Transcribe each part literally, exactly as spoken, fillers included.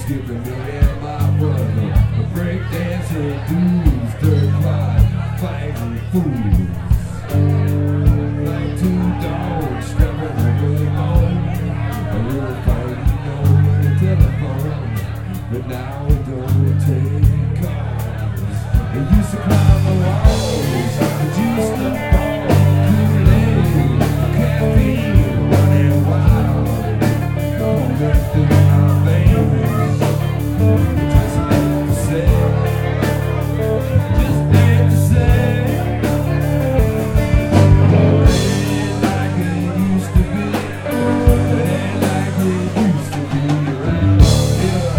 skipping me and my brother. A break dancer, dudes, dirt clod, fighting fools. Like two dogs strapping a bullet on. And we were fighting over the telephone, but now we don't take calls. We used to climb the walls, but you stop on Kool-Aid, caffeine, running wild. Going through my veins, just like to say, just like to say, it ain't like it used to be, it ain't like it used to be around here.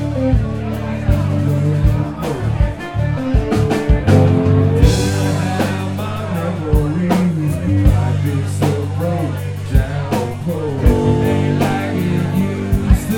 Didn't have my memories, I'd be so broke down poor. It ain't like it used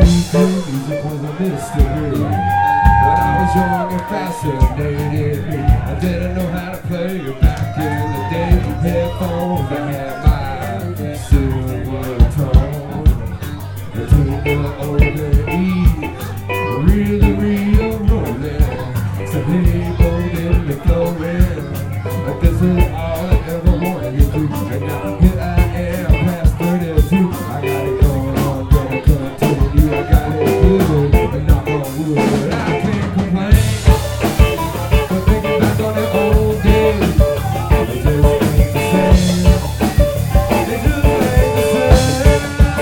weekly music was a mystery. When I was young and fascinated me, I didn't know how to play it back in the day. Headphones, I had my silver tone. I took the older E, really real rolling. So hey, golden and flowing. But this is all I ever wanted to do. And now here I am, past thirty-two. I got it going on, gonna continue. I got it good, and knock on wood. But I can't complain. But thinking back on the old days, they just ain't the same. They just ain't the same.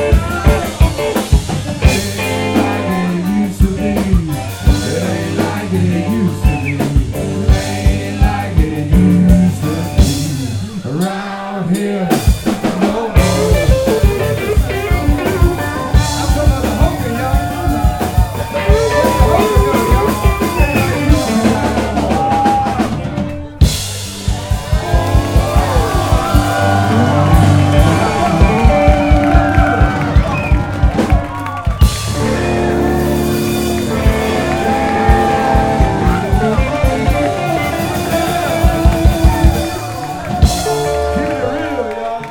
It ain't like it used to be. It ain't like it used to be. It ain't like it used to be. Around here, no more. I'm talking about the Hogan, y'all. The Hogan, y'all. Keep it real, y'all.